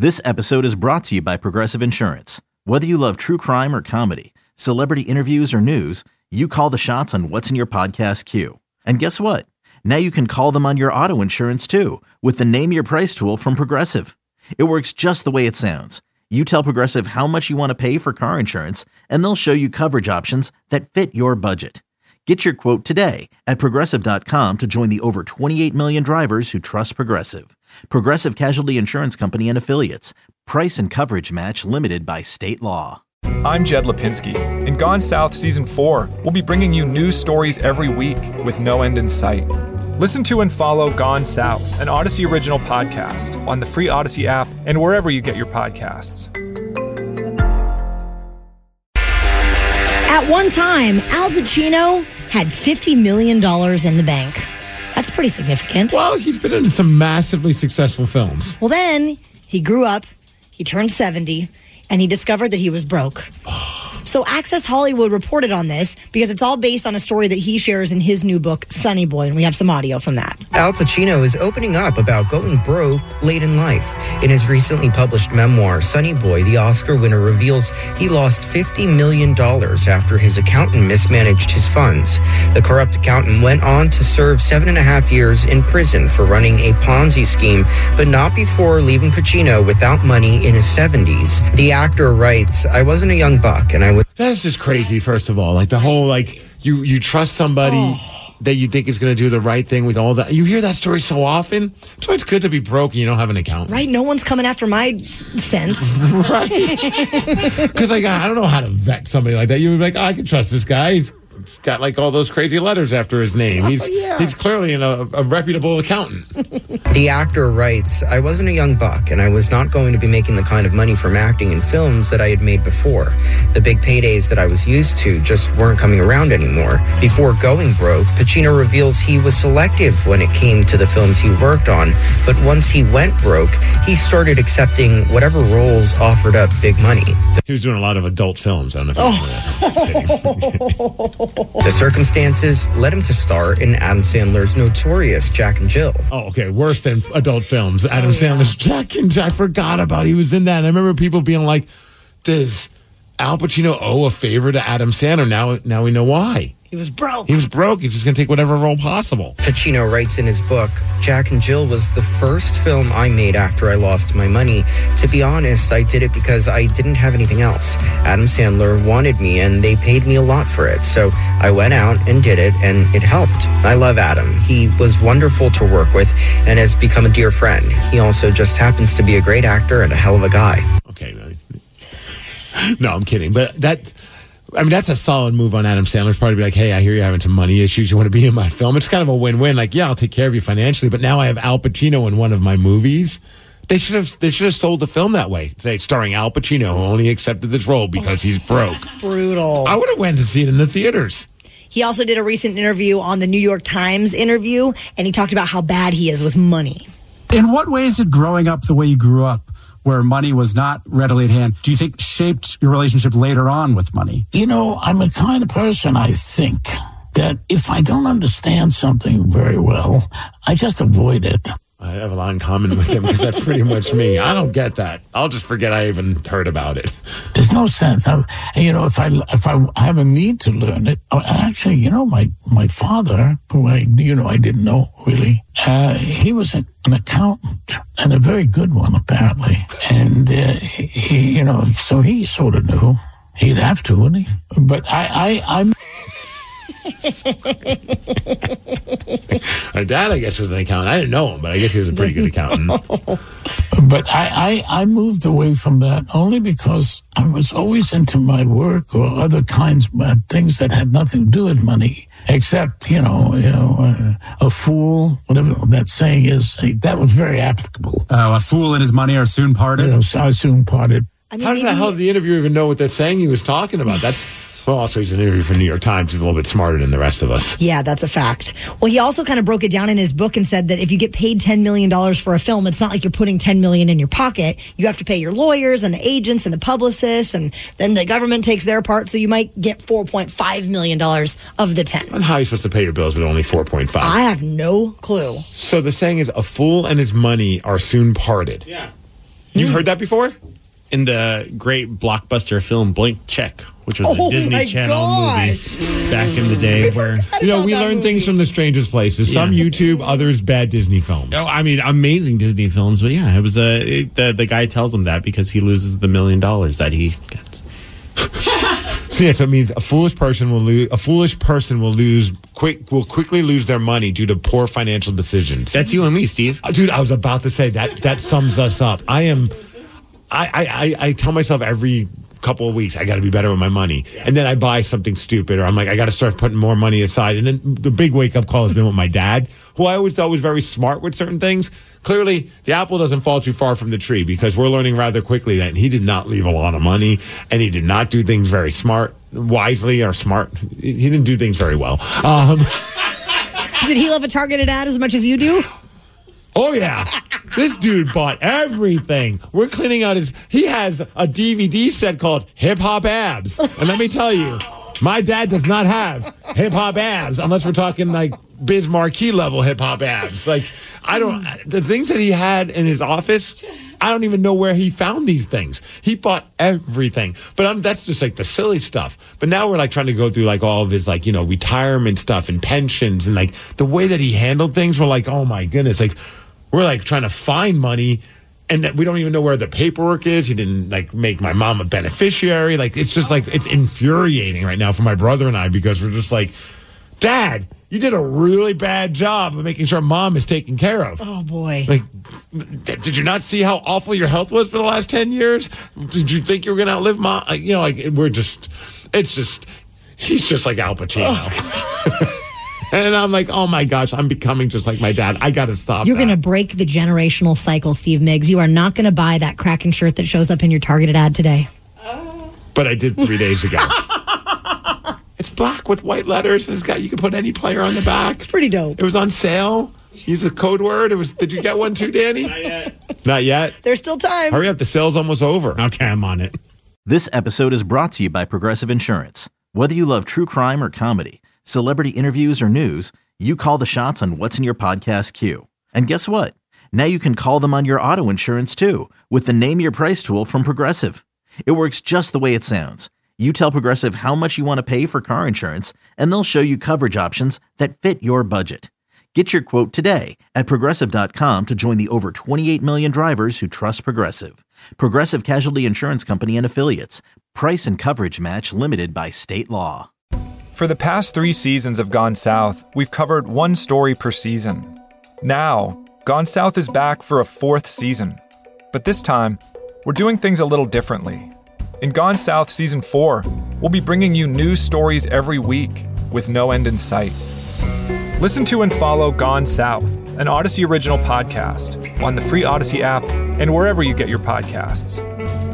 This episode is brought to you by Progressive Insurance. Whether you love true crime or comedy, celebrity interviews or news, you call the shots on what's in your podcast queue. And guess what? Now you can call them on your auto insurance too with the Name Your Price tool from Progressive. It works just the way it sounds. You tell Progressive how much you want to pay for car insurance, and they'll show you coverage options that fit your budget. Get your quote today at Progressive.com to join the over 28 million drivers who trust Progressive. Progressive Casualty Insurance Company and Affiliates. Price and coverage match limited by state law. I'm Jed Lipinski. In Gone South Season 4, we'll be bringing you news stories every week with no end in sight. Listen to and follow Gone South, an Odyssey original podcast on the free Odyssey app and wherever you get your podcasts. At one time, Al Pacino had $50 million in the bank. That's pretty significant. Well, he's been in some massively successful films. Well, then he grew up, he turned 70, and he discovered that he was broke. So Access Hollywood reported on this because it's all based on a story that he shares in his new book, Sonny Boy, and we have some audio from that. Al Pacino is opening up about going broke late in life. In his recently published memoir, Sonny Boy, the Oscar winner reveals he lost $50 million after his accountant mismanaged his funds. The corrupt accountant went on to serve 7.5 years in prison for running a Ponzi scheme, but not before leaving Pacino without money in his 70s. The actor writes, "I wasn't a young buck, and I was..." That's just crazy, first of all. Like, the whole, like, you trust somebody that you think is going to do the right thing with all that. You hear that story so often. That's why it's good to be broke and you don't have an accountant. Right? No one's coming after my cents. Right. Because, like, I don't know how to vet somebody like that. You would be like, I can trust this guy. He's got, like, all those crazy letters after his name. He's clearly a reputable accountant. The actor writes, "I wasn't a young buck, and I was not going to be making the kind of money from acting in films that I had made before. The big paydays that I was used to just weren't coming around anymore." Before going broke, Pacino reveals he was selective when it came to the films he worked on, but once he went broke, he started accepting whatever roles offered up big money. He was doing a lot of adult films. I don't know if The circumstances led him to star in Adam Sandler's notorious Jack and Jill. Oh, okay. Worse than adult films. Adam Sandler's Jack and Jill. I forgot about he was in that. And I remember people being like, does Al Pacino owe a favor to Adam Sandler? Now we know why. He was broke. He was broke. He's just going to take whatever role possible. Pacino writes in his book, "Jack and Jill was the first film I made after I lost my money. To be honest, I did it because I didn't have anything else. Adam Sandler wanted me, and they paid me a lot for it. So I went out and did it, and it helped. I love Adam. He was wonderful to work with and has become a dear friend. He also just happens to be a great actor and a hell of a guy." Okay. No, I'm kidding. But that's a solid move on Adam Sandler's part to be like, hey, I hear you're having some money issues. You want to be in my film? It's kind of a win-win. Like, yeah, I'll take care of you financially, but now I have Al Pacino in one of my movies. They should have sold the film that way. Say, starring Al Pacino, who only accepted this role because he's broke. Brutal. I would have went to see it in the theaters. He also did a recent interview on the New York Times interview, and he talked about how bad he is with money. In what ways did growing up the way you grew up, where money was not readily at hand, do you think shaped your relationship later on with money? You know, I'm a kind of person, I think, that if I don't understand something very well, I just avoid it. I have a lot in common with him because that's pretty much me. I don't get that. I'll just forget I even heard about it. There's no sense. If I have a need to learn it, actually, my father, who I didn't know really, he was an accountant and a very good one apparently, and so he sort of knew. He'd have to, wouldn't he? But I'm. My dad, I guess, was an accountant. I didn't know him, but I guess he was a pretty good accountant. But I moved away from that only because I was always into my work or other kinds of things that had nothing to do with money, except, a fool, whatever that saying is. That was very applicable. A fool and his money are soon parted? I soon parted. How did the hell did the interviewer even know what that saying he was talking about? Well, also, he's an interview for New York Times. He's a little bit smarter than the rest of us. Yeah, that's a fact. Well, he also kind of broke it down in his book and said that if you get paid $10 million for a film, it's not like you're putting $10 million in your pocket. You have to pay your lawyers and the agents and the publicists, and then the government takes their part, so you might get $4.5 million of the 10. And how are you supposed to pay your bills with only 4.5? I have no clue. So the saying is, a fool and his money are soon parted. Yeah. You've heard that before? In the great blockbuster film Blank Check, which was a Disney Channel movie back in the day where... we learn things from the strangest places. Some YouTube, others bad Disney films. Oh, I mean, amazing Disney films. But yeah, it was the guy tells him that because he loses the $1 million that he gets. So it means a foolish person will quickly lose their money due to poor financial decisions. That's you and me, Steve. Dude, I was about to say that sums us up. I tell myself every couple of weeks I got to be better with my money, and then I buy something stupid, or I'm like, I got to start putting more money aside. And then the big wake up call has been with my dad, who I always thought was very smart with certain things. Clearly, the apple doesn't fall too far from the tree, because we're learning rather quickly that he did not leave a lot of money, and he did not do things very wisely or smart. He didn't do things very well. Did he love a targeted ad as much as you do? Oh, yeah. This dude bought everything. We're cleaning out he has a DVD set called Hip Hop Abs. And let me tell you, my dad does not have hip hop abs unless we're talking like Biz Marquee level hip hop abs. Like, the things that he had in his office, I don't even know where he found these things. He bought everything. But that's just like the silly stuff. But now we're like trying to go through like all of his like, retirement stuff and pensions, and like the way that he handled things. We're like, oh my goodness. Like, we're like trying to find money, and we don't even know where the paperwork is. He didn't like make my mom a beneficiary. Like, it's just like, it's infuriating right now for my brother and I, because we're just like, Dad, you did a really bad job of making sure Mom is taken care of. Oh boy. Like, did you not see how awful your health was for the last 10 years? Did you think you were going to outlive Mom? He's just like Al Pacino. Oh. And I'm like, oh my gosh, I'm becoming just like my dad. I got to stop. You're going to break the generational cycle, Steve Miggs. You are not going to buy that Kraken shirt that shows up in your targeted ad today. But I did 3 days ago. It's black with white letters, and you can put any player on the back. It's pretty dope. It was on sale. Use a code word. Did you get one too, Danny? Not yet. Not yet? There's still time. Hurry up. The sale's almost over. Okay, I'm on it. This episode is brought to you by Progressive Insurance. Whether you love true crime or comedy, celebrity interviews or news, you call the shots on what's in your podcast queue. And guess what? Now you can call them on your auto insurance too, with the Name Your Price tool from Progressive. It works just the way it sounds. You tell Progressive how much you want to pay for car insurance, and they'll show you coverage options that fit your budget. Get your quote today at Progressive.com to join the over 28 million drivers who trust Progressive. Progressive Casualty Insurance Company and Affiliates. Price and coverage match limited by state law. For the past 3 seasons of Gone South, we've covered one story per season. Now, Gone South is back for a 4th season. But this time, we're doing things a little differently. In Gone South Season 4, we'll be bringing you new stories every week with no end in sight. Listen to and follow Gone South, an Odyssey original podcast, on the free Odyssey app and wherever you get your podcasts.